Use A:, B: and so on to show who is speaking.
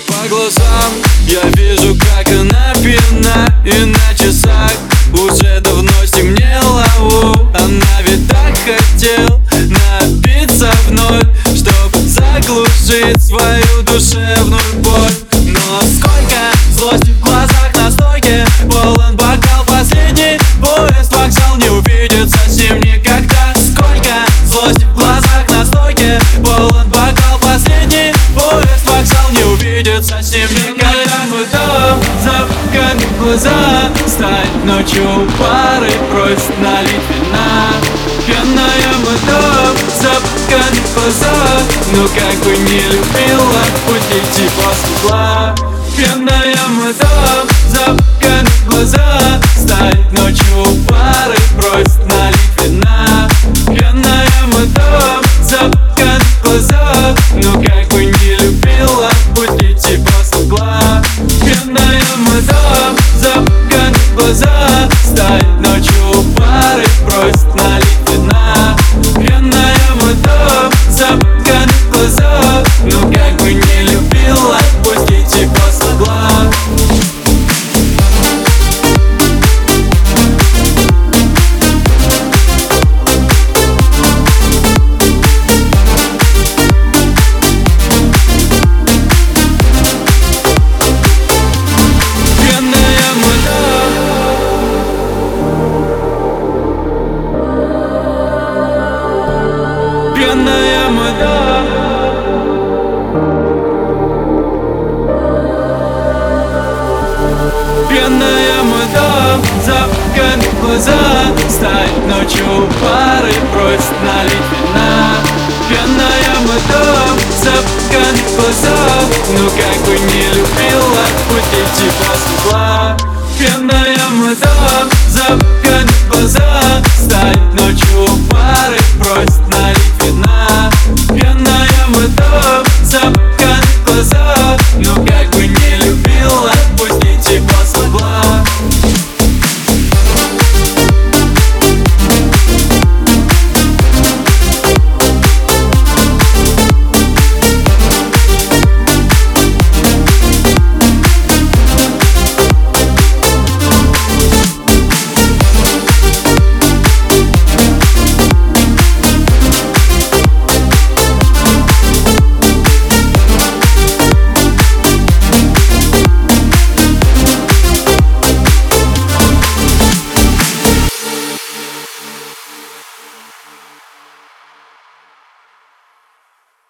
A: По глазам я вижу, как она пьяна, и на часах уже давно стемнело. Она ведь так хотел напиться вновь, чтоб заглушить свою душевную боль. Но сколько злости в глазах на стойке, полон бокал последний, поезд вокзал не увидится с ним никогда. Сколько злости в глазах на стойке, полон бокал последний, поезд вокзал не увидится с ним никогда. Мы там закрыв глаза, стать ночью парой, просит налить вина. Пьяная мадам, закрыв глаза, но как бы не любила, пусть идти после угла. Пьяная мадам, закрыв глаза, стать ночью парой, просит налить вина. Пьяная мадам, закрыв глаза, но как бы не любила, пусть идти после угла. Пьяная мадам, закрыв глаза, стать ночью парой, просит налить вина. Пьяная мадам, закрыв глаза, но как бы не любила, пусть идти после угла. Пьяная мадам, пьяная мадам, закрыв глаза, стать ночью парой, просит налить вина. Пьяная мадам, закрыв глаза, но как бы не любила, пусть идти после угла. Пьяная мадам, закрыв глаза, стать ночью